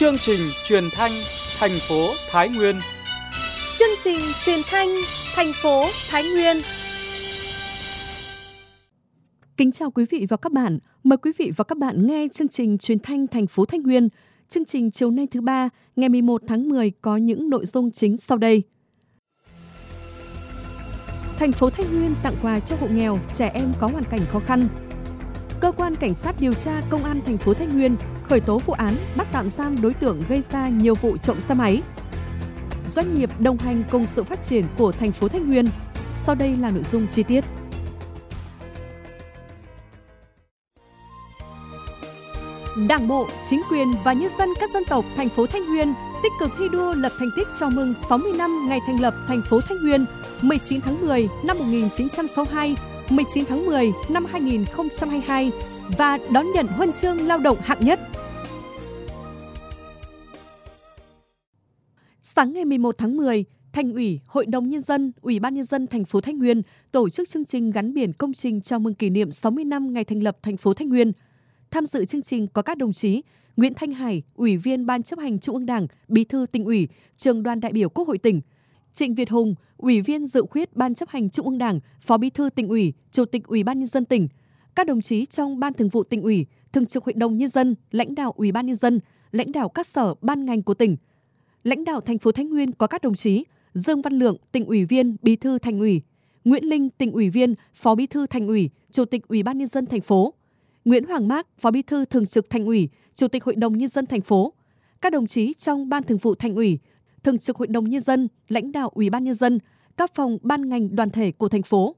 Chương trình truyền thanh thành phố Thái Nguyên. Chương trình truyền thanh thành phố Thái Nguyên. Kính chào quý vị và các bạn. Mời quý vị và các bạn nghe chương trình truyền thanh thành phố Thái Nguyên. Chương trình chiều nay thứ ba, ngày 11 tháng 10 có những nội dung chính sau đây. Thành phố Thái Nguyên tặng quà cho hộ nghèo, trẻ em có hoàn cảnh khó khăn. Cơ quan Cảnh sát điều tra Công an thành phố Thái Nguyên khởi tố vụ án bắt tạm giam đối tượng gây ra nhiều vụ trộm xe máy. Doanh nghiệp đồng hành cùng sự phát triển của thành phố Thái Nguyên. Sau đây là nội dung chi tiết. Đảng bộ, chính quyền và nhân dân các dân tộc thành phố Thái Nguyên tích cực thi đua lập thành tích chào mừng 60 năm ngày thành lập thành phố Thái Nguyên 19 tháng 10 năm 1962, 19 tháng 10 năm 2022 và đón nhận huân chương lao động hạng nhất. Sáng ngày 11 tháng 10, Thành ủy, Hội đồng Nhân dân, Ủy ban Nhân dân thành phố Thái Nguyên tổ chức chương trình gắn biển công trình chào mừng kỷ niệm 60 năm ngày thành lập thành phố Thái Nguyên. Tham dự chương trình có các đồng chí Nguyễn Thanh Hải, Ủy viên Ban chấp hành Trung ương Đảng, Bí thư Tỉnh ủy, Trưởng đoàn đại biểu Quốc hội tỉnh; Trịnh Việt Hùng, Ủy viên dự khuyết Ban chấp hành Trung ương Đảng, Phó Bí thư Tỉnh ủy, Chủ tịch Ủy ban Nhân dân tỉnh; các đồng chí trong Ban Thường vụ Tỉnh ủy, Thường trực Hội đồng Nhân dân, lãnh đạo Ủy ban Nhân dân, lãnh đạo các sở ban ngành của tỉnh. Lãnh đạo thành phố Thái Nguyên có các đồng chí Dương Văn Lượng, Tỉnh ủy viên, Bí thư Thành ủy; Nguyễn Linh, Tỉnh ủy viên, Phó Bí thư Thành ủy, Chủ tịch Ủy ban Nhân dân thành phố; Nguyễn Hoàng Mác, Phó Bí thư Thường trực Thành ủy, Chủ tịch Hội đồng Nhân dân thành phố; các đồng chí trong Ban Thường vụ Thành ủy, Thường trực Hội đồng Nhân dân, lãnh đạo Ủy ban Nhân dân, các phòng ban ngành đoàn thể của thành phố.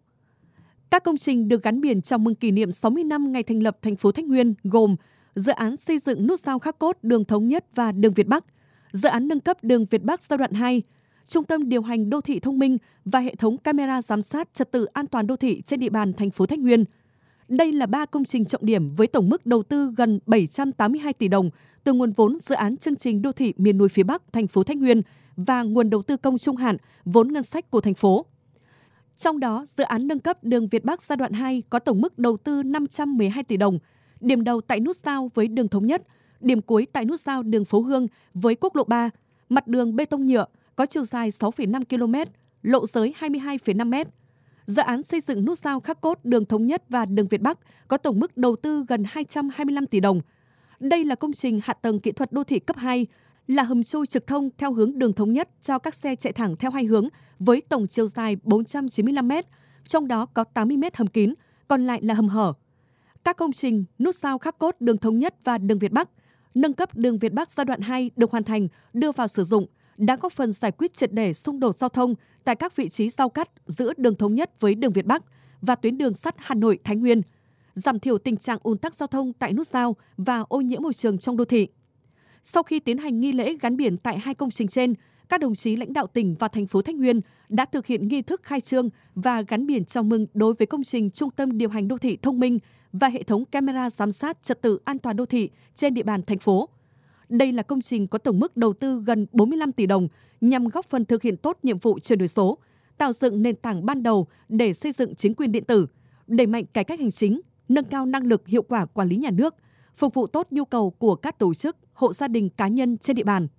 Các công trình được gắn biển chào mừng kỷ niệm 60 năm ngày thành lập thành phố Thái Nguyên gồm dự án xây dựng nút giao Khắc Cốt, đường Thống Nhất và đường Việt Bắc, dự án nâng cấp đường Việt Bắc giai đoạn 2, trung tâm điều hành đô thị thông minh và hệ thống camera giám sát trật tự an toàn đô thị trên địa bàn thành phố Thái Nguyên. Đây là 3 công trình trọng điểm với tổng mức đầu tư gần 782 tỷ đồng từ nguồn vốn dự án chương trình đô thị miền núi phía Bắc thành phố Thái Nguyên và nguồn đầu tư công trung hạn, vốn ngân sách của thành phố. Trong đó, dự án nâng cấp đường Việt Bắc giai đoạn 2 có tổng mức đầu tư 512 tỷ đồng, điểm đầu tại nút giao với đường Thống Nhất, điểm cuối tại nút giao đường Phố Hương với quốc lộ 3, mặt đường bê tông nhựa có chiều dài 6,5 km, lộ giới 22,5 m. Dự án xây dựng nút giao Khắc Cốt, đường Thống Nhất và đường Việt Bắc có tổng mức đầu tư gần 225 tỷ đồng. Đây là công trình hạ tầng kỹ thuật đô thị cấp 2, là hầm chui trực thông theo hướng đường Thống Nhất cho các xe chạy thẳng theo hai hướng với tổng chiều dài 495 m, trong đó có 80 m hầm kín, còn lại là hầm hở. Các công trình nút giao Khắc Cốt, đường Thống Nhất và đường Việt Bắc, nâng cấp đường Việt Bắc giai đoạn 2 được hoàn thành, đưa vào sử dụng, đã góp phần giải quyết triệt để xung đột giao thông tại các vị trí giao cắt giữa đường Thống Nhất với đường Việt Bắc và tuyến đường sắt Hà Nội - Thái Nguyên, giảm thiểu tình trạng ùn tắc giao thông tại nút giao và ô nhiễm môi trường trong đô thị. Sau khi tiến hành nghi lễ gắn biển tại 2 công trình trên, các đồng chí lãnh đạo tỉnh và thành phố Thái Nguyên đã thực hiện nghi thức khai trương và gắn biển chào mừng đối với công trình Trung tâm điều hành đô thị thông minh và hệ thống camera giám sát trật tự an toàn đô thị trên địa bàn thành phố. Đây là công trình có tổng mức đầu tư gần 45 tỷ đồng nhằm góp phần thực hiện tốt nhiệm vụ chuyển đổi số, tạo dựng nền tảng ban đầu để xây dựng chính quyền điện tử, đẩy mạnh cải cách hành chính, nâng cao năng lực hiệu quả quản lý nhà nước, phục vụ tốt nhu cầu của các tổ chức, hộ gia đình cá nhân trên địa bàn.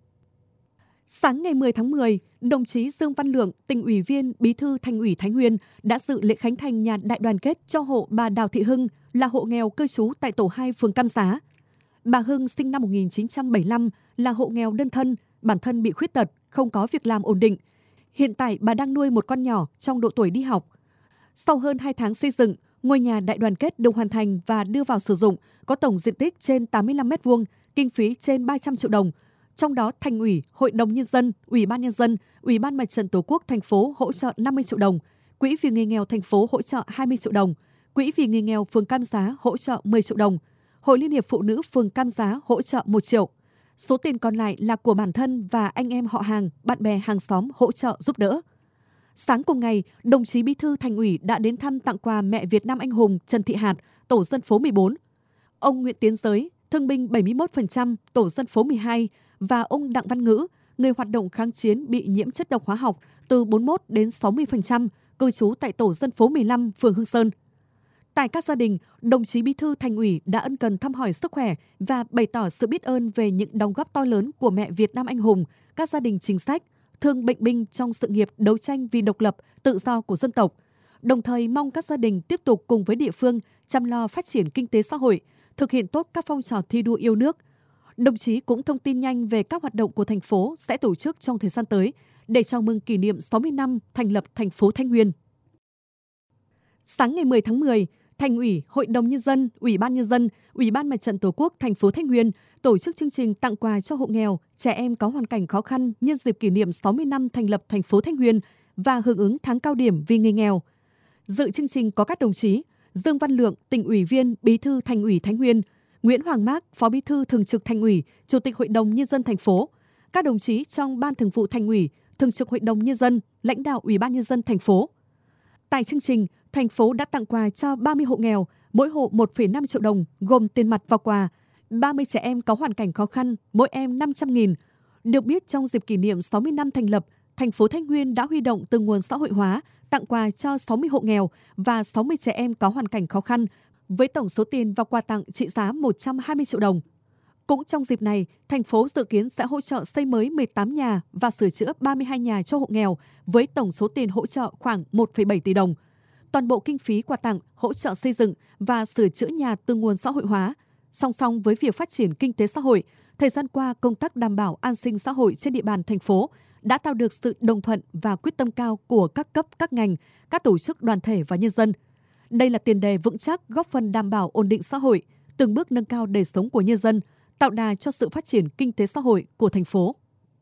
Sáng ngày 10 tháng 10, đồng chí Dương Văn Lượng, Tỉnh ủy viên, Bí thư Thành ủy Thái Nguyên đã dự lễ khánh thành nhà đại đoàn kết cho hộ bà Đào Thị Hưng, là hộ nghèo cư trú tại tổ 2 phường Cam Giá. Bà Hưng sinh năm 1975, là hộ nghèo đơn thân, bản thân bị khuyết tật, không có việc làm ổn định. Hiện tại bà đang nuôi một con nhỏ trong độ tuổi đi học. Sau hơn 2 tháng xây dựng, ngôi nhà đại đoàn kết được hoàn thành và đưa vào sử dụng, có tổng diện tích trên 85 m2, kinh phí trên 300 triệu đồng. Trong đó, Thành ủy, Hội đồng Nhân dân, Ủy ban Nhân dân, Ủy ban Mặt trận Tổ quốc thành phố hỗ trợ 50 triệu đồng, Quỹ vì người nghèo thành phố hỗ trợ 20 triệu đồng, Quỹ vì người nghèo phường Cam Giá hỗ trợ 10 triệu đồng, Hội Liên hiệp Phụ nữ phường Cam Giá hỗ trợ 1 triệu. Số tiền còn lại là của bản thân và anh em họ hàng, bạn bè hàng xóm hỗ trợ giúp đỡ. Sáng cùng ngày, đồng chí Bí thư Thành ủy đã đến thăm tặng quà mẹ Việt Nam anh hùng Trần Thị Hạt, tổ dân phố 14. Ông Nguyễn Tiến Giới, thương binh 71%, tổ dân phố 12 và ông Đặng Văn Ngữ, người hoạt động kháng chiến bị nhiễm chất độc hóa học từ 41 đến 60%, cư trú tại tổ dân phố 15, phường Hương Sơn. Tại các gia đình, đồng chí Bí thư Thành ủy đã ân cần thăm hỏi sức khỏe và bày tỏ sự biết ơn về những đóng góp to lớn của mẹ Việt Nam anh hùng, các gia đình chính sách, thương bệnh binh trong sự nghiệp đấu tranh vì độc lập, tự do của dân tộc. Đồng thời mong các gia đình tiếp tục cùng với địa phương chăm lo phát triển kinh tế xã hội, thực hiện tốt các phong trào thi đua yêu nước. Đồng chí cũng thông tin nhanh về các hoạt động của thành phố sẽ tổ chức trong thời gian tới để chào mừng kỷ niệm 60 năm thành lập thành phố Thái Nguyên. Sáng ngày 10 tháng 10, Thành ủy, Hội đồng Nhân dân, Ủy ban Nhân dân, Ủy ban Mặt trận Tổ quốc thành phố Thái Nguyên tổ chức chương trình tặng quà cho hộ nghèo, trẻ em có hoàn cảnh khó khăn nhân dịp kỷ niệm 60 năm thành lập thành phố Thái Nguyên và hưởng ứng tháng cao điểm vì người nghèo. Dự chương trình có các đồng chí Dương Văn Lượng, Tỉnh ủy viên, Bí thư Thành ủy Thái Nguyên, Nguyễn Hoàng Mác, Phó Bí thư Thường trực Thành ủy, Chủ tịch Hội đồng Nhân dân thành phố, các đồng chí trong Ban Thường vụ Thành ủy, Thường trực Hội đồng Nhân dân, lãnh đạo Ủy ban Nhân dân thành phố. Tại chương trình, thành phố đã tặng quà cho 30 hộ nghèo, mỗi hộ 1,5 triệu đồng gồm tiền mặt và quà, 30 trẻ em có hoàn cảnh khó khăn, mỗi em 500.000. Được biết trong dịp kỷ niệm 60 năm thành lập, thành phố Thái Nguyên đã huy động từ nguồn xã hội hóa tặng quà cho 60 hộ nghèo và 60 trẻ em có hoàn cảnh khó khăn với tổng số tiền và quà tặng trị giá 120 triệu đồng. Cũng trong dịp này, thành phố dự kiến sẽ hỗ trợ xây mới 18 nhà và sửa chữa 32 nhà cho hộ nghèo với tổng số tiền hỗ trợ khoảng 1,7 tỷ đồng. Toàn bộ kinh phí quà tặng, hỗ trợ xây dựng và sửa chữa nhà từ nguồn xã hội hóa. Song song với việc phát triển kinh tế xã hội, thời gian qua công tác đảm bảo an sinh xã hội trên địa bàn thành phố đã tạo được sự đồng thuận và quyết tâm cao của các cấp, các ngành, các tổ chức đoàn thể và nhân dân. Đây là tiền đề vững chắc góp phần đảm bảo ổn định xã hội, từng bước nâng cao đời sống của nhân dân, tạo đà cho sự phát triển kinh tế xã hội của thành phố.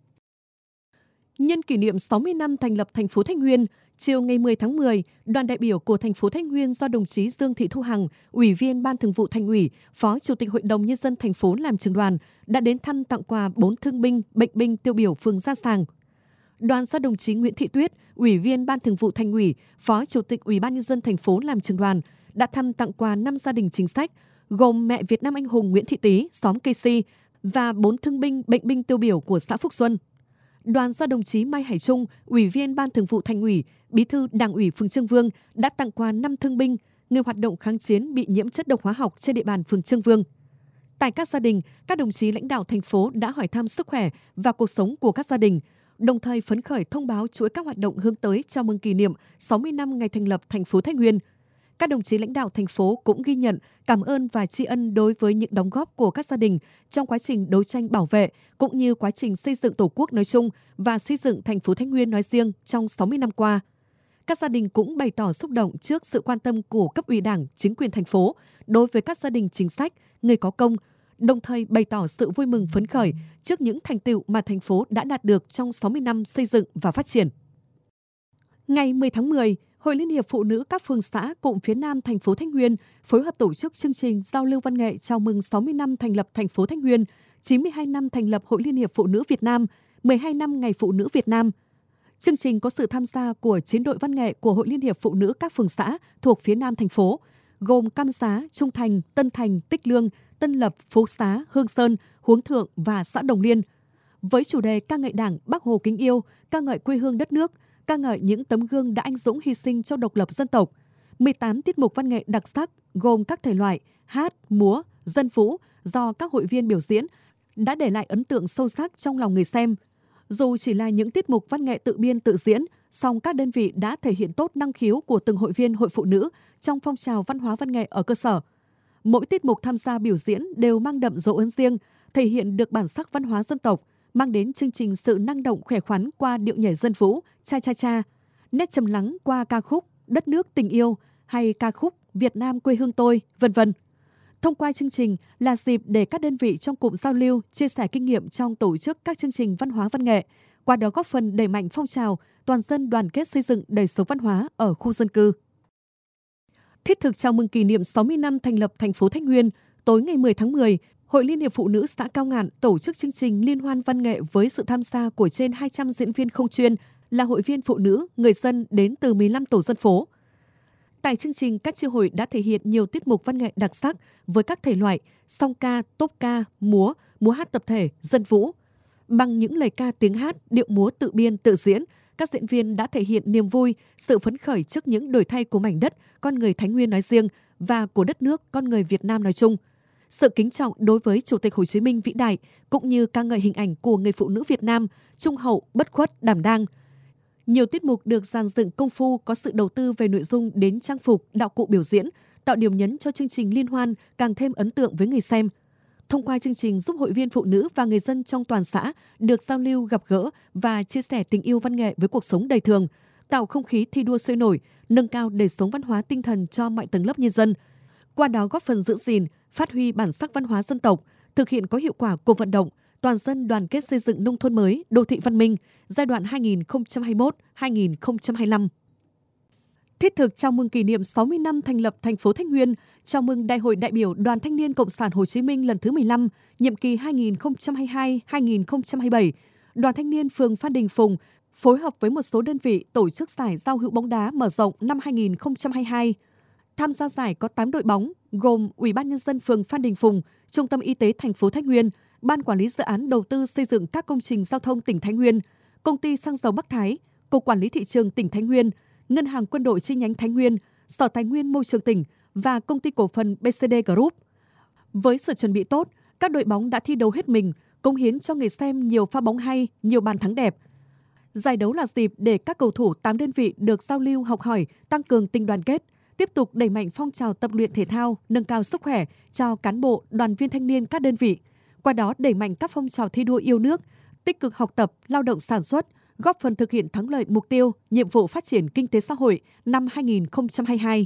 Nhân kỷ niệm 60 năm thành lập thành phố Thái Nguyên, chiều ngày 10 tháng 10, đoàn đại biểu của thành phố Thái Nguyên do đồng chí Dương Thị Thu Hằng, Ủy viên Ban Thường vụ Thành ủy, Phó Chủ tịch Hội đồng Nhân dân thành phố làm trưởng đoàn, đã đến thăm tặng quà 4 thương binh, bệnh binh tiêu biểu phường Gia Sàng. Đoàn do đồng chí Nguyễn Thị Tuyết, Ủy viên Ban Thường vụ Thành ủy, Phó Chủ tịch Ủy ban Nhân dân thành phố làm trưởng đoàn, đã thăm tặng quà 5 gia đình chính sách, gồm mẹ Việt Nam anh hùng Nguyễn Thị Tý, xóm Cây Si, và 4 thương binh, bệnh binh tiêu biểu của xã Phúc Xuân. Đoàn do đồng chí Mai Hải Trung, Ủy viên Ban Thường vụ Thành ủy, Bí thư Đảng ủy phường Trương Vương đã tặng quà 5 thương binh, người hoạt động kháng chiến bị nhiễm chất độc hóa học trên địa bàn phường Trương Vương. Tại các gia đình, các đồng chí lãnh đạo thành phố đã hỏi thăm sức khỏe và cuộc sống của các gia đình, đồng thời phấn khởi thông báo chuỗi các hoạt động hướng tới chào mừng kỷ niệm 60 năm ngày thành lập thành phố Thái Nguyên. Các đồng chí lãnh đạo thành phố cũng ghi nhận, cảm ơn và tri ân đối với những đóng góp của các gia đình trong quá trình đấu tranh bảo vệ cũng như quá trình xây dựng Tổ quốc nói chung và xây dựng thành phố Thái Nguyên nói riêng trong 60 năm qua. Các gia đình cũng bày tỏ xúc động trước sự quan tâm của cấp ủy Đảng, chính quyền thành phố đối với các gia đình chính sách, người có công, đồng thời bày tỏ sự vui mừng phấn khởi trước những thành tựu mà thành phố đã đạt được trong 60 năm xây dựng và phát triển. Ngày 10 tháng 10, Hội Liên hiệp Phụ nữ các phường xã cụm phía Nam thành phố Thái Nguyên phối hợp tổ chức chương trình giao lưu văn nghệ chào mừng 60 năm thành lập thành phố Thái Nguyên, 92 năm thành lập Hội Liên hiệp Phụ nữ Việt Nam, 12 năm Ngày Phụ nữ Việt Nam. Chương trình có sự tham gia của 9 đội văn nghệ của Hội Liên hiệp Phụ nữ các phường xã thuộc phía Nam thành phố, gồm Cam Giá, Trung Thành, Tân Thành, Tích Lương, Tân Lập, Phú Xá, Hương Sơn, Huống Thượng và xã Đồng Liên. Với chủ đề ca ngợi Đảng, Bác Hồ kính yêu, ca ngợi quê hương đất nước, ca ngợi những tấm gương đã anh dũng hy sinh cho độc lập dân tộc, 18 tiết mục văn nghệ đặc sắc gồm các thể loại hát, múa, dân vũ do các hội viên biểu diễn đã để lại ấn tượng sâu sắc trong lòng người xem. Dù chỉ là những tiết mục văn nghệ tự biên tự diễn, song các đơn vị đã thể hiện tốt năng khiếu của từng hội viên hội phụ nữ trong phong trào văn hóa văn nghệ ở cơ sở. Mỗi tiết mục tham gia biểu diễn đều mang đậm dấu ấn riêng, thể hiện được bản sắc văn hóa dân tộc, mang đến chương trình sự năng động khỏe khoắn qua điệu nhảy dân vũ, cha cha cha, nét trầm lắng qua ca khúc Đất nước tình yêu hay ca khúc Việt Nam quê hương tôi, vân vân. Thông qua chương trình là dịp để các đơn vị trong cụm giao lưu, chia sẻ kinh nghiệm trong tổ chức các chương trình văn hóa văn nghệ, qua đó góp phần đẩy mạnh phong trào toàn dân đoàn kết xây dựng đời sống văn hóa ở khu dân cư. Thiết thực chào mừng kỷ niệm 60 năm thành lập thành phố Thái Nguyên, tối ngày 10 tháng 10, Hội Liên hiệp Phụ nữ xã Cao Ngạn tổ chức chương trình liên hoan văn nghệ với sự tham gia của trên 200 diễn viên không chuyên là hội viên phụ nữ, người dân đến từ 15 tổ dân phố. Tại chương trình, các chi hội đã thể hiện nhiều tiết mục văn nghệ đặc sắc với các thể loại song ca, tốp ca, múa, múa hát tập thể, dân vũ. Bằng những lời ca tiếng hát, điệu múa tự biên tự diễn, các diễn viên đã thể hiện niềm vui, sự phấn khởi trước những đổi thay của mảnh đất, con người Thái Nguyên nói riêng và của đất nước con người Việt Nam nói chung. Sự kính trọng đối với Chủ tịch Hồ Chí Minh vĩ đại cũng như ca ngợi hình ảnh của người phụ nữ Việt Nam trung hậu, bất khuất, đảm đang. Nhiều tiết mục được dàn dựng công phu, có sự đầu tư về nội dung đến trang phục, đạo cụ biểu diễn, tạo điểm nhấn cho chương trình liên hoan càng thêm ấn tượng với người xem. Thông qua chương trình giúp hội viên phụ nữ và người dân trong toàn xã được giao lưu, gặp gỡ và chia sẻ tình yêu văn nghệ với cuộc sống đời thường, tạo không khí thi đua sôi nổi, nâng cao đời sống văn hóa tinh thần cho mọi tầng lớp nhân dân. Qua đó góp phần giữ gìn, phát huy bản sắc văn hóa dân tộc, thực hiện có hiệu quả cuộc vận động toàn dân đoàn kết xây dựng nông thôn mới, đô thị văn minh giai đoạn 2021-2025. Thiết thực chào mừng kỷ niệm 60 năm thành lập thành phố Thái Nguyên, chào mừng Đại hội đại biểu Đoàn Thanh niên Cộng sản Hồ Chí Minh lần thứ 15, nhiệm kỳ 2022-2027, Đoàn Thanh niên phường Phan Đình Phùng phối hợp với một số đơn vị tổ chức giải giao hữu bóng đá mở rộng năm 2022. Tham gia giải có 8 đội bóng, gồm Ủy ban nhân dân phường Phan Đình Phùng, Trung tâm Y tế thành phố Thái Nguyên, Ban quản lý dự án đầu tư xây dựng các công trình giao thông tỉnh Thái Nguyên, Công ty xăng dầu Bắc Thái, Cục Quản lý thị trường tỉnh Thái Nguyên, Ngân hàng Quân đội chi nhánh Thái Nguyên, Sở Tài nguyên Môi trường tỉnh và Công ty cổ phần BCD Group. Với sự chuẩn bị tốt, các đội bóng đã thi đấu hết mình, cống hiến cho người xem nhiều pha bóng hay, nhiều bàn thắng đẹp. Giải đấu là dịp để các cầu thủ 8 đơn vị được giao lưu học hỏi, tăng cường tình đoàn kết, tiếp tục đẩy mạnh phong trào tập luyện thể thao, nâng cao sức khỏe cho cán bộ, đoàn viên thanh niên các đơn vị. Qua đó đẩy mạnh các phong trào thi đua yêu nước, tích cực học tập, lao động sản xuất, góp phần thực hiện thắng lợi mục tiêu, nhiệm vụ phát triển kinh tế xã hội năm 2022.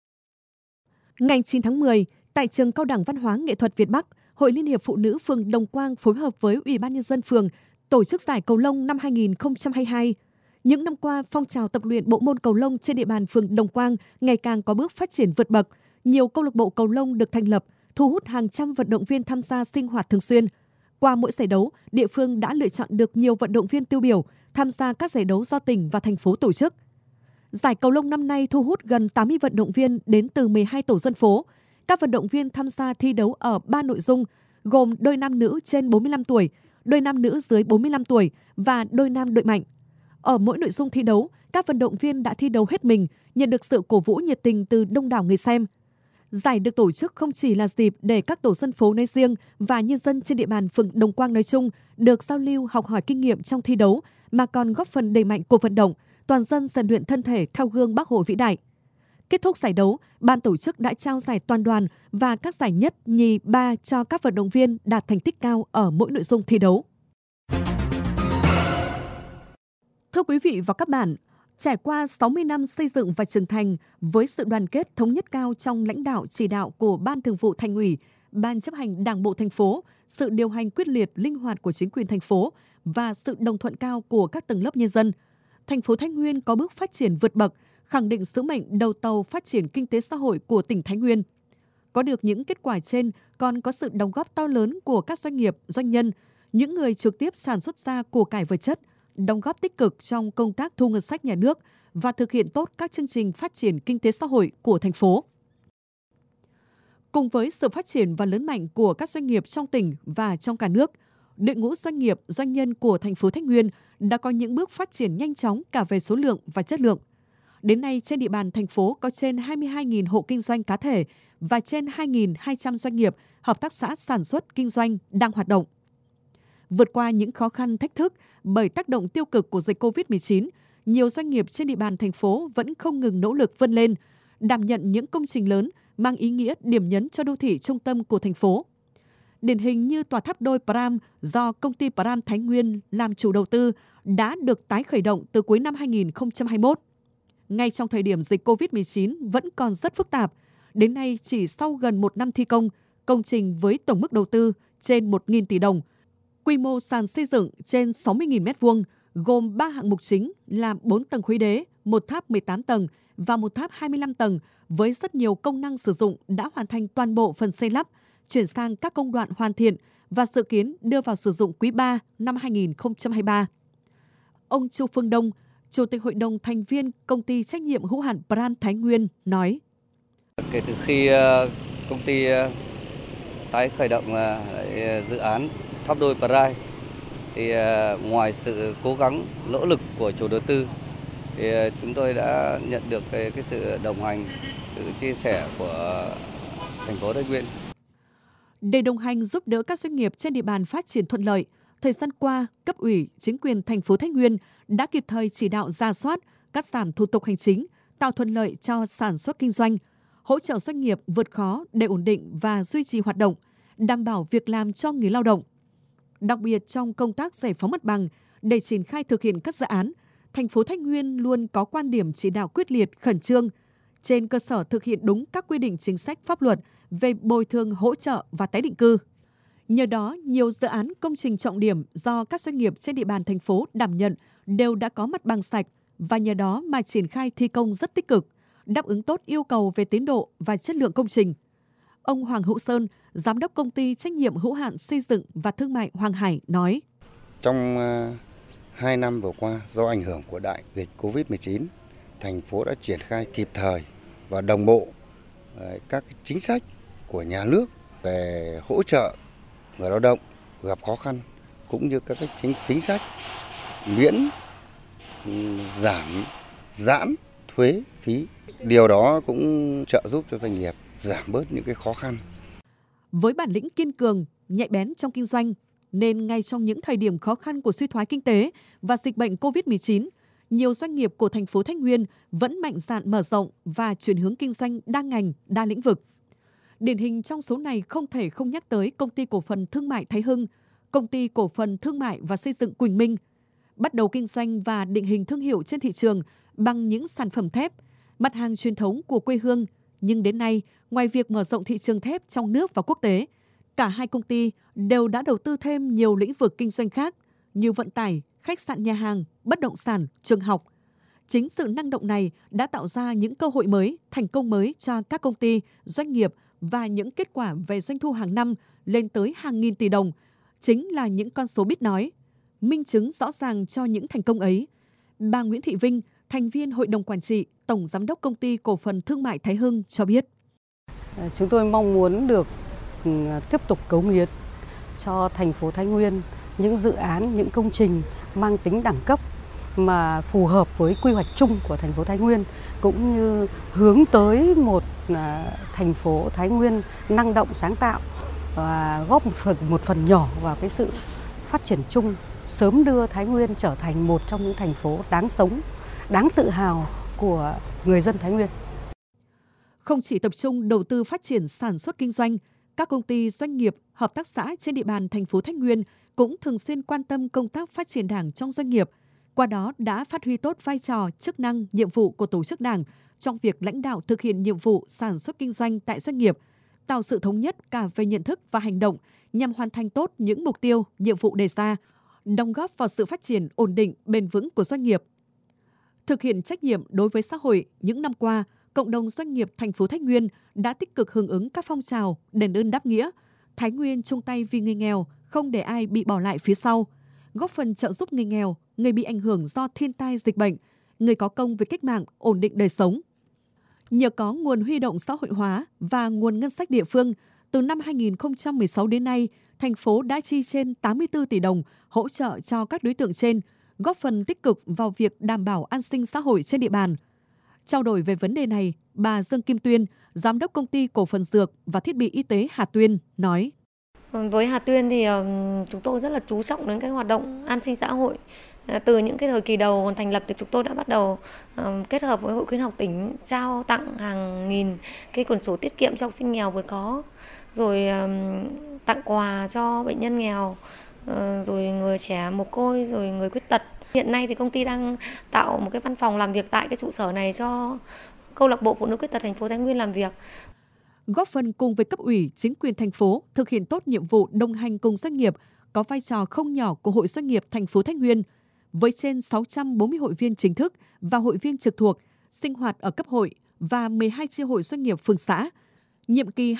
Ngày 9 tháng 10, tại Trường Cao đẳng Văn hóa Nghệ thuật Việt Bắc, Hội Liên hiệp Phụ nữ phường Đồng Quang phối hợp với Ủy ban nhân dân phường tổ chức giải cầu lông năm 2022. Những năm qua, phong trào tập luyện bộ môn cầu lông trên địa bàn phường Đồng Quang ngày càng có bước phát triển vượt bậc. Nhiều câu lạc bộ cầu lông được thành lập, thu hút hàng trăm vận động viên tham gia sinh hoạt thường xuyên. Qua mỗi giải đấu, địa phương đã lựa chọn được nhiều vận động viên tiêu biểu tham gia các giải đấu do tỉnh và thành phố tổ chức. Giải cầu lông năm nay thu hút gần 80 vận động viên đến từ 12 tổ dân phố. Các vận động viên tham gia thi đấu ở 3 nội dung, gồm đôi nam nữ trên 45 tuổi, đôi nam nữ dưới 45 tuổi và đôi nam đội mạnh. Ở mỗi nội dung thi đấu, các vận động viên đã thi đấu hết mình, nhận được sự cổ vũ nhiệt tình từ đông đảo người xem. Giải được tổ chức không chỉ là dịp để các tổ dân phố nói riêng và nhân dân trên địa bàn phường Đồng Quang nói chung được giao lưu học hỏi kinh nghiệm trong thi đấu, mà còn góp phần đẩy mạnh cuộc vận động, toàn dân rèn luyện thân thể theo gương Bác Hồ vĩ đại. Kết thúc giải đấu, ban tổ chức đã trao giải toàn đoàn và các giải nhất, nhì, ba cho các vận động viên đạt thành tích cao ở mỗi nội dung thi đấu. Thưa quý vị và các bạn, trải qua 60 năm xây dựng và trưởng thành với sự đoàn kết thống nhất cao trong lãnh đạo chỉ đạo của Ban Thường vụ Thành ủy, Ban chấp hành Đảng bộ thành phố, sự điều hành quyết liệt linh hoạt của chính quyền thành phố và sự đồng thuận cao của các tầng lớp nhân dân, thành phố Thái Nguyên có bước phát triển vượt bậc, khẳng định sứ mệnh đầu tàu phát triển kinh tế xã hội của tỉnh Thái Nguyên. Có được những kết quả trên còn có sự đóng góp to lớn của các doanh nghiệp, doanh nhân, những người trực tiếp sản xuất ra của cải vật chất, đóng góp tích cực trong công tác thu ngân sách nhà nước và thực hiện tốt các chương trình phát triển kinh tế xã hội của thành phố. Cùng với sự phát triển và lớn mạnh của các doanh nghiệp trong tỉnh và trong cả nước, đội ngũ doanh nghiệp, doanh nhân của thành phố Thái Nguyên đã có những bước phát triển nhanh chóng cả về số lượng và chất lượng. Đến nay, trên địa bàn thành phố có trên 22.000 hộ kinh doanh cá thể và trên 2.200 doanh nghiệp, hợp tác xã sản xuất kinh doanh đang hoạt động. Vượt qua những khó khăn thách thức bởi tác động tiêu cực của dịch COVID-19, nhiều doanh nghiệp trên địa bàn thành phố vẫn không ngừng nỗ lực vươn lên, đảm nhận những công trình lớn mang ý nghĩa điểm nhấn cho đô thị trung tâm của thành phố. Điển hình như tòa tháp đôi Pram do công ty Pram Thái Nguyên làm chủ đầu tư đã được tái khởi động từ cuối năm 2021. Ngay trong thời điểm dịch COVID-19 vẫn còn rất phức tạp, đến nay chỉ sau gần 1 năm thi công, công trình với tổng mức đầu tư trên 1.000 tỷ đồng, quy mô sàn xây dựng trên 60.000 m2, gồm 3 hạng mục chính là 4 tầng khối đế, một tháp 18 tầng và một tháp 25 tầng với rất nhiều công năng sử dụng đã hoàn thành toàn bộ phần xây lắp, chuyển sang các công đoạn hoàn thiện và dự kiến đưa vào sử dụng quý 3 năm 2023. Ông Chu Phương Đông, Chủ tịch Hội đồng thành viên Công ty trách nhiệm hữu hạn Pram Thái Nguyên nói: Kể từ khi công ty tái khởi động dự án tháp đôi Pram, thì ngoài sự cố gắng nỗ lực của chủ đầu tư, thì chúng tôi đã nhận được cái sự đồng hành sự chia sẻ của thành phố Thái Nguyên. Để đồng hành giúp đỡ các doanh nghiệp trên địa bàn phát triển thuận lợi, thời gian qua, cấp ủy, chính quyền thành phố Thái Nguyên đã kịp thời chỉ đạo rà soát, cắt giảm thủ tục hành chính, tạo thuận lợi cho sản xuất kinh doanh, hỗ trợ doanh nghiệp vượt khó để ổn định và duy trì hoạt động, đảm bảo việc làm cho người lao động. Đặc biệt trong công tác giải phóng mặt bằng, để triển khai thực hiện các dự án, thành phố Thái Nguyên luôn có quan điểm chỉ đạo quyết liệt, khẩn trương, trên cơ sở thực hiện đúng các quy định chính sách pháp luật về bồi thường hỗ trợ và tái định cư. Nhờ đó, nhiều dự án công trình trọng điểm do các doanh nghiệp trên địa bàn thành phố đảm nhận đều đã có mặt bằng sạch và nhờ đó mà triển khai thi công rất tích cực, đáp ứng tốt yêu cầu về tiến độ và chất lượng công trình. Ông Hoàng Hữu Sơn, Giám đốc Công ty Trách nhiệm hữu hạn Xây dựng và Thương mại Hoàng Hải nói: Trong 2 năm vừa qua, do ảnh hưởng của đại dịch Covid-19, thành phố đã triển khai kịp thời và đồng bộ các chính sách của nhà nước về hỗ trợ người lao động gặp khó khăn, cũng như các chính sách miễn, giảm, giãn thuế phí. Điều đó cũng trợ giúp cho doanh nghiệp giảm bớt những cái khó khăn. Với bản lĩnh kiên cường, nhạy bén trong kinh doanh, nên ngay trong những thời điểm khó khăn của suy thoái kinh tế và dịch bệnh Covid-19, nhiều doanh nghiệp của thành phố Thái Nguyên vẫn mạnh dạn mở rộng và chuyển hướng kinh doanh đa ngành, đa lĩnh vực. Điển hình trong số này không thể không nhắc tới Công ty Cổ phần Thương mại Thái Hưng, Công ty Cổ phần Thương mại và Xây dựng Quỳnh Minh, bắt đầu kinh doanh và định hình thương hiệu trên thị trường bằng những sản phẩm thép, mặt hàng truyền thống của quê hương. Nhưng đến nay, ngoài việc mở rộng thị trường thép trong nước và quốc tế, cả hai công ty đều đã đầu tư thêm nhiều lĩnh vực kinh doanh khác như vận tải, khách sạn nhà hàng, bất động sản, trường học. Chính sự năng động này đã tạo ra những cơ hội mới, thành công mới cho các công ty, doanh nghiệp và những kết quả về doanh thu hàng năm lên tới hàng nghìn tỷ đồng, chính là những con số biết nói. Minh chứng rõ ràng cho những thành công ấy, bà Nguyễn Thị Vinh, thành viên Hội đồng Quản trị, Tổng Giám đốc Công ty Cổ phần Thương mại Thái Hưng cho biết. Chúng tôi mong muốn được tiếp tục cống hiến cho thành phố Thái Nguyên những dự án, những công trình mang tính đẳng cấp mà phù hợp với quy hoạch chung của thành phố Thái Nguyên, cũng như hướng tới một thành phố Thái Nguyên năng động, sáng tạo và góp một phần nhỏ vào cái sự phát triển chung, sớm đưa Thái Nguyên trở thành một trong những thành phố đáng sống, đáng tự hào của người dân Thái Nguyên. Không chỉ tập trung đầu tư phát triển sản xuất kinh doanh, các công ty, doanh nghiệp, hợp tác xã trên địa bàn thành phố Thái Nguyên cũng thường xuyên quan tâm công tác phát triển Đảng trong doanh nghiệp, qua đó đã phát huy tốt vai trò, chức năng, nhiệm vụ của tổ chức Đảng trong việc lãnh đạo thực hiện nhiệm vụ sản xuất kinh doanh tại doanh nghiệp, tạo sự thống nhất cả về nhận thức và hành động nhằm hoàn thành tốt những mục tiêu, nhiệm vụ đề ra, đóng góp vào sự phát triển ổn định, bền vững của doanh nghiệp. Thực hiện trách nhiệm đối với xã hội, những năm qua, cộng đồng doanh nghiệp thành phố Thái Nguyên đã tích cực hưởng ứng các phong trào đền ơn đáp nghĩa, Thái Nguyên chung tay vì người nghèo, không để ai bị bỏ lại phía sau, góp phần trợ giúp người nghèo, người bị ảnh hưởng do thiên tai dịch bệnh, người có công với cách mạng, ổn định đời sống. Nhờ có nguồn huy động xã hội hóa và nguồn ngân sách địa phương, từ năm 2016 đến nay, thành phố đã chi trên 84 tỷ đồng hỗ trợ cho các đối tượng trên, góp phần tích cực vào việc đảm bảo an sinh xã hội trên địa bàn. Trao đổi về vấn đề này, bà Dương Kim Tuyên, Giám đốc Công ty Cổ phần Dược và Thiết bị Y tế Hà Tuyên nói: Với Hà Tuyên thì chúng tôi rất là chú trọng đến cái hoạt động an sinh xã hội. Từ những cái thời kỳ đầu thành lập thì chúng tôi đã bắt đầu kết hợp với Hội khuyến học tỉnh trao tặng hàng nghìn cái quyển sổ tiết kiệm cho học sinh nghèo vượt khó, rồi tặng quà cho bệnh nhân nghèo, rồi người trẻ mồ côi, rồi người khuyết tật. Hiện nay thì công ty đang tạo một cái văn phòng làm việc tại cái trụ sở này cho câu lạc bộ phụ nữ khuyết tật thành phố Thái Nguyên làm việc. Góp phần cùng với cấp ủy, chính quyền thành phố thực hiện tốt nhiệm vụ đồng hành cùng doanh nghiệp, có vai trò không nhỏ của Hội Doanh nghiệp thành phố Thái Nguyên, với trên 640 hội viên chính thức và hội viên trực thuộc, sinh hoạt ở cấp hội và 12 chi hội doanh nghiệp phường xã. Nhiệm kỳ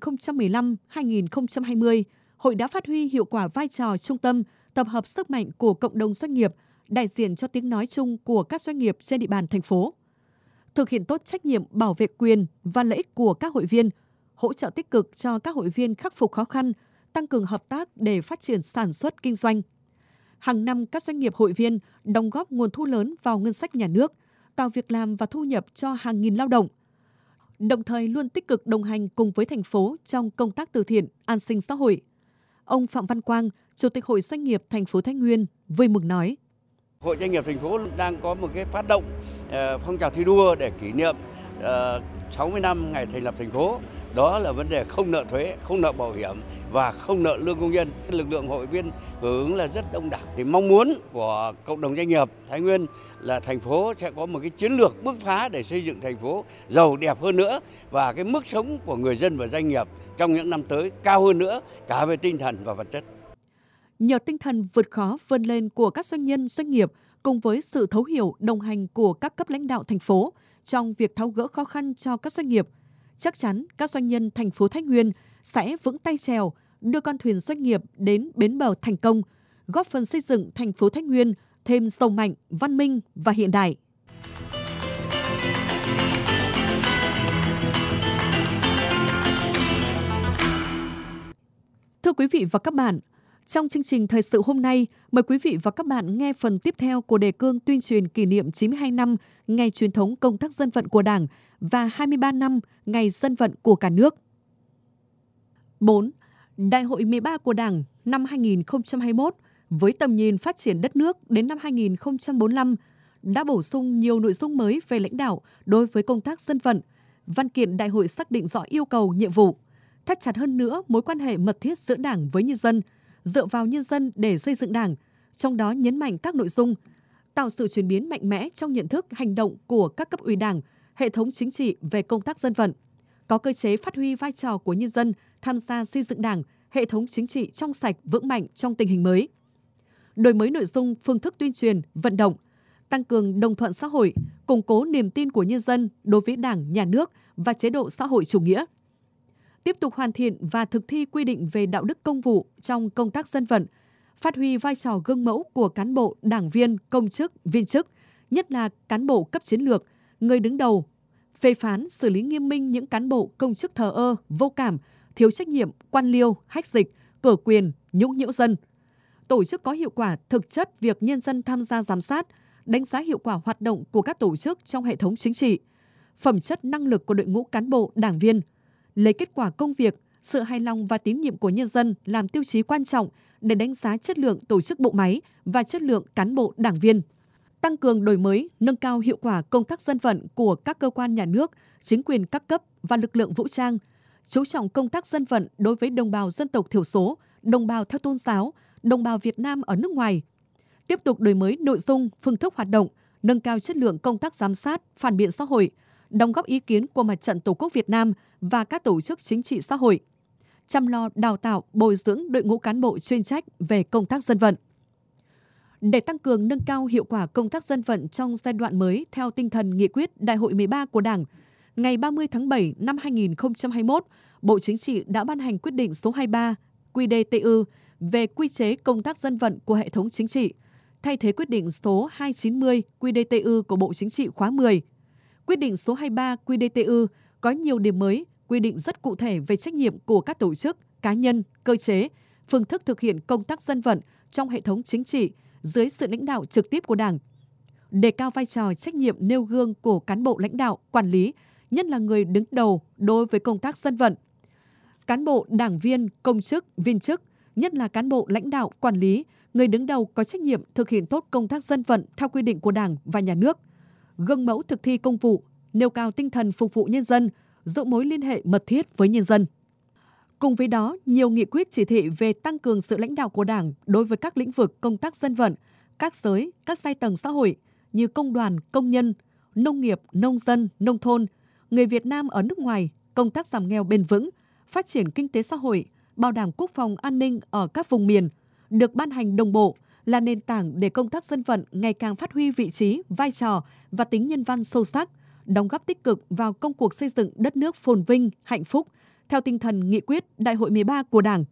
2015-2020, hội đã phát huy hiệu quả vai trò trung tâm, tập hợp sức mạnh của cộng đồng doanh nghiệp, đại diện cho tiếng nói chung của các doanh nghiệp trên địa bàn thành phố. Thực hiện tốt trách nhiệm bảo vệ quyền và lợi ích của các hội viên, hỗ trợ tích cực cho các hội viên khắc phục khó khăn, tăng cường hợp tác để phát triển sản xuất kinh doanh. Hàng năm, các doanh nghiệp hội viên đóng góp nguồn thu lớn vào ngân sách nhà nước, tạo việc làm và thu nhập cho hàng nghìn lao động. đồng thời luôn tích cực đồng hành cùng với thành phố trong công tác từ thiện, an sinh xã hội. Ông Phạm Văn Quang, Chủ tịch Hội Doanh nghiệp thành phố Thái Nguyên vui mừng nói: Hội Doanh nghiệp thành phố đang có một cái phát động phong trào thi đua để kỷ niệm 60 năm ngày thành lập thành phố. Đó là vấn đề không nợ thuế, không nợ bảo hiểm và không nợ lương công nhân. Lực lượng hội viên hưởng ứng là rất đông đảo. Thì mong muốn của cộng đồng doanh nghiệp Thái Nguyên là thành phố sẽ có một cái chiến lược bứt phá để xây dựng thành phố giàu đẹp hơn nữa và cái mức sống của người dân và doanh nghiệp trong những năm tới cao hơn nữa cả về tinh thần và vật chất. Nhờ tinh thần vượt khó vươn lên của các doanh nhân doanh nghiệp cùng với sự thấu hiểu đồng hành của các cấp lãnh đạo thành phố trong việc tháo gỡ khó khăn cho các doanh nghiệp, chắc chắn các doanh nhân thành phố Thái Nguyên sẽ vững tay chèo đưa con thuyền doanh nghiệp đến bến bờ thành công, góp phần xây dựng thành phố Thái Nguyên thêm giàu mạnh, văn minh và hiện đại. Thưa quý vị và các bạn, trong chương trình thời sự hôm nay, mời quý vị và các bạn nghe phần tiếp theo của đề cương tuyên truyền kỷ niệm 92 năm ngày truyền thống công tác dân vận của Đảng và 23 năm ngày dân vận của cả nước. 4. Đại hội 13 của Đảng năm 2021 với tầm nhìn phát triển đất nước đến năm 2045 đã bổ sung nhiều nội dung mới về lãnh đạo đối với công tác dân vận. Văn kiện đại hội xác định rõ yêu cầu, nhiệm vụ, thắt chặt hơn nữa mối quan hệ mật thiết giữa Đảng với nhân dân, dựa vào nhân dân để xây dựng Đảng, trong đó nhấn mạnh các nội dung tạo sự chuyển biến mạnh mẽ trong nhận thức, hành động của các cấp ủy Đảng, hệ thống chính trị về công tác dân vận, có cơ chế phát huy vai trò của nhân dân tham gia xây dựng Đảng, hệ thống chính trị trong sạch, vững mạnh trong tình hình mới. Đổi mới nội dung, phương thức tuyên truyền, vận động, tăng cường đồng thuận xã hội, củng cố niềm tin của nhân dân đối với Đảng, Nhà nước và chế độ xã hội chủ nghĩa. Tiếp tục hoàn thiện và thực thi quy định về đạo đức công vụ trong công tác dân vận, phát huy vai trò gương mẫu của cán bộ, đảng viên, công chức, viên chức, nhất là cán bộ cấp chiến lược, người đứng đầu, phê phán, xử lý nghiêm minh những cán bộ, công chức thờ ơ, vô cảm, thiếu trách nhiệm, quan liêu, hách dịch, cửa quyền, nhũng nhiễu dân. Tổ chức có hiệu quả thực chất việc nhân dân tham gia giám sát, đánh giá hiệu quả hoạt động của các tổ chức trong hệ thống chính trị, phẩm chất năng lực của đội ngũ cán bộ, đảng viên, lấy kết quả công việc, sự hài lòng và tín nhiệm của nhân dân làm tiêu chí quan trọng để đánh giá chất lượng tổ chức bộ máy và chất lượng cán bộ đảng viên. Tăng cường đổi mới, nâng cao hiệu quả công tác dân vận của các cơ quan nhà nước, chính quyền các cấp và lực lượng vũ trang, chú trọng công tác dân vận đối với đồng bào dân tộc thiểu số, đồng bào theo tôn giáo, đồng bào Việt Nam ở nước ngoài. Tiếp tục đổi mới nội dung, phương thức hoạt động, nâng cao chất lượng công tác giám sát, phản biện xã hội, đóng góp ý kiến của Mặt trận Tổ quốc Việt Nam và các tổ chức chính trị xã hội, chăm lo đào tạo, bồi dưỡng đội ngũ cán bộ chuyên trách về công tác dân vận. Để tăng cường nâng cao hiệu quả công tác dân vận trong giai đoạn mới theo tinh thần nghị quyết Đại hội 13 của Đảng, ngày 30 tháng 7 năm 2021, Bộ Chính trị đã ban hành quyết định số 23 QĐ-TÜ về quy chế công tác dân vận của hệ thống chính trị, thay thế quyết định số 290 QĐ-TÜ của Bộ Chính trị khóa 10. Quyết định số 23 QĐ-TÜ có nhiều điểm mới, quy định rất cụ thể về trách nhiệm của các tổ chức, cá nhân, cơ chế, phương thức thực hiện công tác dân vận trong hệ thống chính trị dưới sự lãnh đạo trực tiếp của Đảng. Đề cao vai trò trách nhiệm nêu gương của cán bộ lãnh đạo, quản lý, nhất là người đứng đầu đối với công tác dân vận. Cán bộ, đảng viên, công chức, viên chức, nhất là cán bộ lãnh đạo, quản lý, người đứng đầu có trách nhiệm thực hiện tốt công tác dân vận theo quy định của Đảng và Nhà nước, gương mẫu thực thi công vụ, nêu cao tinh thần phục vụ nhân dân, giữ mối liên hệ mật thiết với nhân dân. Cùng với đó, nhiều nghị quyết chỉ thị về tăng cường sự lãnh đạo của Đảng đối với các lĩnh vực công tác dân vận, các giới, các giai tầng xã hội như công đoàn, công nhân, nông nghiệp, nông dân, nông thôn, người Việt Nam ở nước ngoài, công tác giảm nghèo bền vững, phát triển kinh tế xã hội, bảo đảm quốc phòng an ninh ở các vùng miền, được ban hành đồng bộ là nền tảng để công tác dân vận ngày càng phát huy vị trí, vai trò và tính nhân văn sâu sắc, đóng góp tích cực vào công cuộc xây dựng đất nước phồn vinh, hạnh phúc, theo tinh thần nghị quyết Đại hội 13 của Đảng.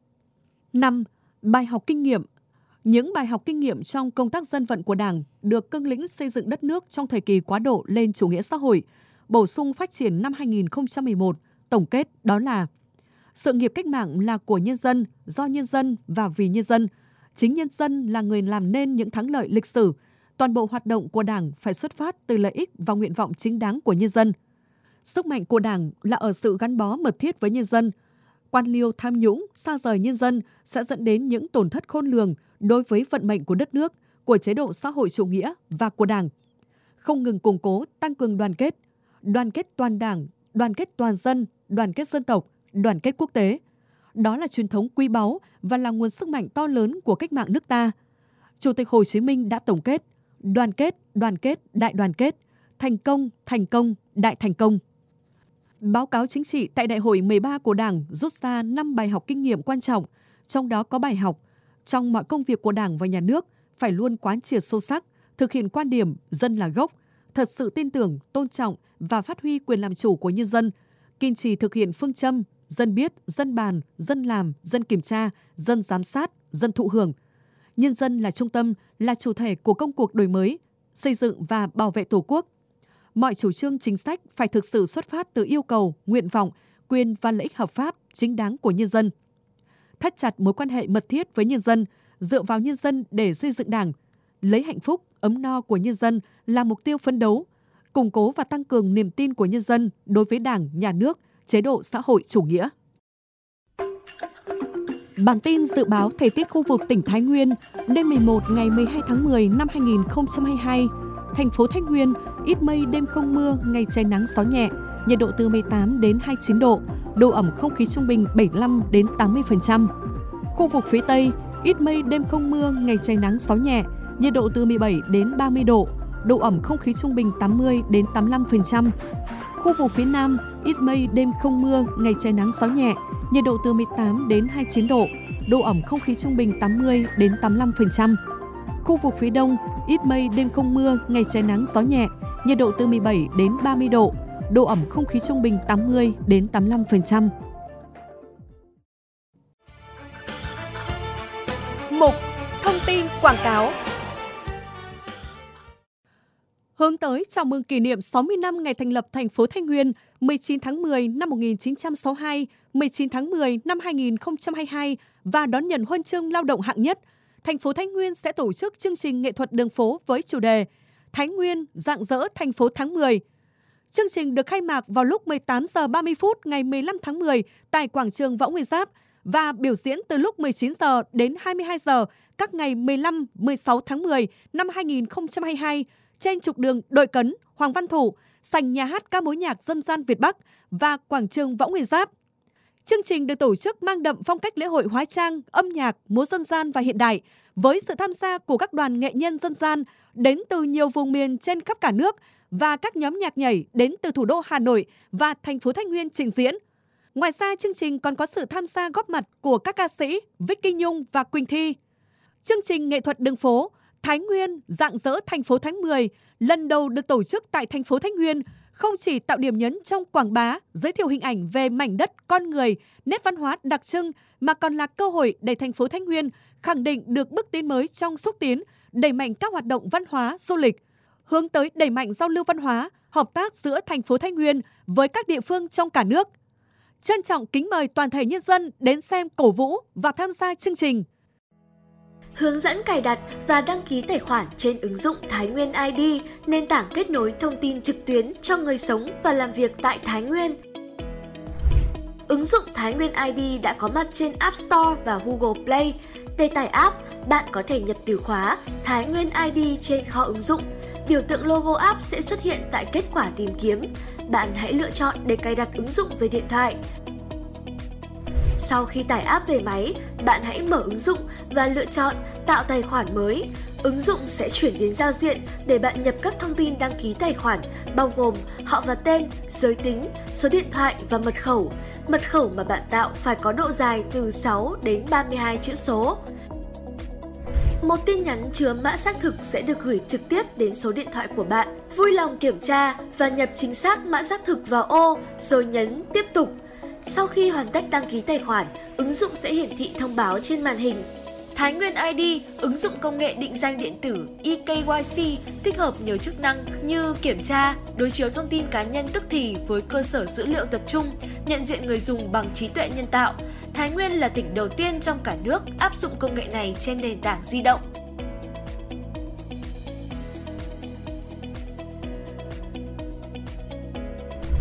5. Bài học kinh nghiệm. Những bài học kinh nghiệm trong công tác dân vận của Đảng được cương lĩnh xây dựng đất nước trong thời kỳ quá độ lên chủ nghĩa xã hội, bổ sung phát triển năm 2011, tổng kết đó là: sự nghiệp cách mạng là của nhân dân, do nhân dân và vì nhân dân. Chính nhân dân là người làm nên những thắng lợi lịch sử. Toàn bộ hoạt động của Đảng phải xuất phát từ lợi ích và nguyện vọng chính đáng của nhân dân. Sức mạnh của Đảng là ở sự gắn bó mật thiết với nhân dân. Quan liêu tham nhũng, xa rời nhân dân sẽ dẫn đến những tổn thất khôn lường đối với vận mệnh của đất nước, của chế độ xã hội chủ nghĩa và của Đảng. Không ngừng củng cố, tăng cường đoàn kết toàn Đảng, đoàn kết toàn dân, đoàn kết dân tộc, đoàn kết quốc tế. Đó là truyền thống quý báu và là nguồn sức mạnh to lớn của cách mạng nước ta. Chủ tịch Hồ Chí Minh đã tổng kết, đoàn kết, đại đoàn kết, thành công, đại thành công. Báo cáo chính trị tại Đại hội 13 của Đảng rút ra 5 bài học kinh nghiệm quan trọng, trong đó có bài học trong mọi công việc của Đảng và Nhà nước phải luôn quán triệt sâu sắc, thực hiện quan điểm dân là gốc, thật sự tin tưởng, tôn trọng và phát huy quyền làm chủ của nhân dân, kiên trì thực hiện phương châm dân biết, dân bàn, dân làm, dân kiểm tra, dân giám sát, dân thụ hưởng. Nhân dân là trung tâm, là chủ thể của công cuộc đổi mới, xây dựng và bảo vệ Tổ quốc. Mọi chủ trương chính sách phải thực sự xuất phát từ yêu cầu, nguyện vọng, quyền và lợi ích hợp pháp, chính đáng của nhân dân. Thắt chặt mối quan hệ mật thiết với nhân dân, dựa vào nhân dân để xây dựng Đảng, lấy hạnh phúc, ấm no của nhân dân là mục tiêu phấn đấu, củng cố và tăng cường niềm tin của nhân dân đối với Đảng, Nhà nước, chế độ xã hội chủ nghĩa. Bản tin dự báo thời tiết khu vực tỉnh Thái Nguyên, đêm 11 ngày 12 tháng 10 năm 2022, thành phố Thái Nguyên, ít mây đêm không mưa, ngày trời nắng gió nhẹ, nhiệt độ từ 18 đến 29 độ, độ ẩm không khí trung bình 75 đến 80%. Khu vực phía Tây, ít mây đêm không mưa, ngày trời nắng gió nhẹ, nhiệt độ từ 17 đến 30 độ, độ ẩm không khí trung bình 80 đến 85%. Khu vực phía Nam, ít mây đêm không mưa, ngày trời nắng gió nhẹ, nhiệt độ từ 18 đến 29 độ, độ ẩm không khí trung bình 80 đến 85%. Khu vực phía Đông, ít mây đêm không mưa, ngày trời nắng gió nhẹ, nhiệt độ từ 17 đến 30 độ, độ ẩm không khí trung bình 80 đến 85%. Mục Thông tin quảng cáo. Hướng tới chào mừng kỷ niệm 60 năm ngày thành lập thành phố Thái Nguyên 19 tháng 10 năm 1962, 19 tháng 10 năm 2022 và đón nhận huân chương lao động hạng nhất, thành phố Thái Nguyên sẽ tổ chức chương trình nghệ thuật đường phố với chủ đề Thái Nguyên rạng rỡ thành phố tháng 10. Chương trình được khai mạc vào lúc 18 giờ 30 phút ngày 15 tháng 10 tại quảng trường Võ Nguyên Giáp và biểu diễn từ lúc 19 giờ đến 22 giờ các ngày 15, 16 tháng 10 năm 2022 trên trục đường Đội Cấn, Hoàng Văn Thụ, sảnh nhà hát ca mối nhạc dân gian Việt Bắc và quảng trường Võ Nguyên Giáp. Chương trình được tổ chức mang đậm phong cách lễ hội hóa trang, âm nhạc, múa dân gian và hiện đại với sự tham gia của các đoàn nghệ nhân dân gian đến từ nhiều vùng miền trên khắp cả nước và các nhóm nhạc nhảy đến từ thủ đô Hà Nội và thành phố Thái Nguyên trình diễn. Ngoài ra, chương trình còn có sự tham gia góp mặt của các ca sĩ Vicky Nhung và Quỳnh Thi. Chương trình nghệ thuật đường phố Thái Nguyên rạng rỡ thành phố tháng 10 lần đầu được tổ chức tại thành phố Thái Nguyên không chỉ tạo điểm nhấn trong quảng bá, giới thiệu hình ảnh về mảnh đất, con người, nét văn hóa đặc trưng mà còn là cơ hội để thành phố Thái Nguyên khẳng định được bước tiến mới trong xúc tiến, đẩy mạnh các hoạt động văn hóa, du lịch, hướng tới đẩy mạnh giao lưu văn hóa, hợp tác giữa thành phố Thái Nguyên với các địa phương trong cả nước. Trân trọng kính mời toàn thể nhân dân đến xem, cổ vũ và tham gia chương trình. Hướng dẫn cài đặt và đăng ký tài khoản trên ứng dụng Thái Nguyên ID, nền tảng kết nối thông tin trực tuyến cho người sống và làm việc tại Thái Nguyên. Ứng dụng Thái Nguyên ID đã có mặt trên App Store và Google Play. Để tải app, bạn có thể nhập từ khóa Thái Nguyên ID trên kho ứng dụng. Biểu tượng logo app sẽ xuất hiện tại kết quả tìm kiếm. Bạn hãy lựa chọn để cài đặt ứng dụng về điện thoại. Sau khi tải app về máy, bạn hãy mở ứng dụng và lựa chọn tạo tài khoản mới. Ứng dụng sẽ chuyển đến giao diện để bạn nhập các thông tin đăng ký tài khoản, bao gồm họ và tên, giới tính, số điện thoại và mật khẩu. Mật khẩu mà bạn tạo phải có độ dài từ 6 đến 32 chữ số. Một tin nhắn chứa mã xác thực sẽ được gửi trực tiếp đến số điện thoại của bạn. Vui lòng kiểm tra và nhập chính xác mã xác thực vào ô rồi nhấn tiếp tục. Sau khi hoàn tất đăng ký tài khoản, ứng dụng sẽ hiển thị thông báo trên màn hình. Thái Nguyên ID, ứng dụng công nghệ định danh điện tử eKYC tích hợp nhiều chức năng như kiểm tra, đối chiếu thông tin cá nhân tức thì với cơ sở dữ liệu tập trung, nhận diện người dùng bằng trí tuệ nhân tạo. Thái Nguyên là tỉnh đầu tiên trong cả nước áp dụng công nghệ này trên nền tảng di động.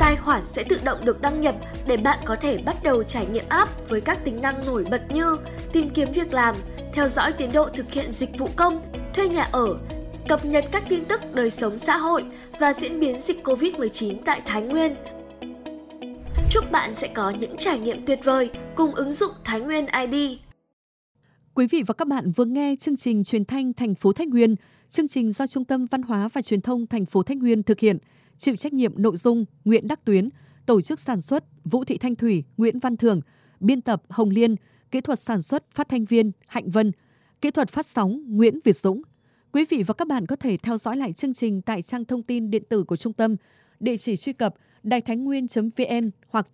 Tài khoản sẽ tự động được đăng nhập để bạn có thể bắt đầu trải nghiệm app với các tính năng nổi bật như tìm kiếm việc làm, theo dõi tiến độ thực hiện dịch vụ công, thuê nhà ở, cập nhật các tin tức đời sống xã hội và diễn biến dịch Covid-19 tại Thái Nguyên. Chúc bạn sẽ có những trải nghiệm tuyệt vời cùng ứng dụng Thái Nguyên ID. Quý vị và các bạn vừa nghe chương trình truyền thanh thành phố Thái Nguyên, chương trình do Trung tâm Văn hóa và Truyền thông thành phố Thái Nguyên thực hiện, chịu trách nhiệm nội dung Nguyễn Đắc Tuyến, tổ chức sản xuất Vũ Thị Thanh Thủy, Nguyễn Văn Thường, biên tập Hồng Liên, kỹ thuật sản xuất phát thanh viên Hạnh Vân, kỹ thuật phát sóng Nguyễn Việt Dũng. Quý vị và các bạn có thể theo dõi lại chương trình tại trang thông tin điện tử của trung tâm, địa chỉ truy cập đàitháinhnguyên.vn hoặc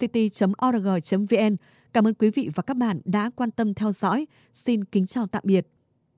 thainhnguyêncity.org.vn. Cảm ơn quý vị và các bạn đã quan tâm theo dõi. Xin kính chào tạm biệt.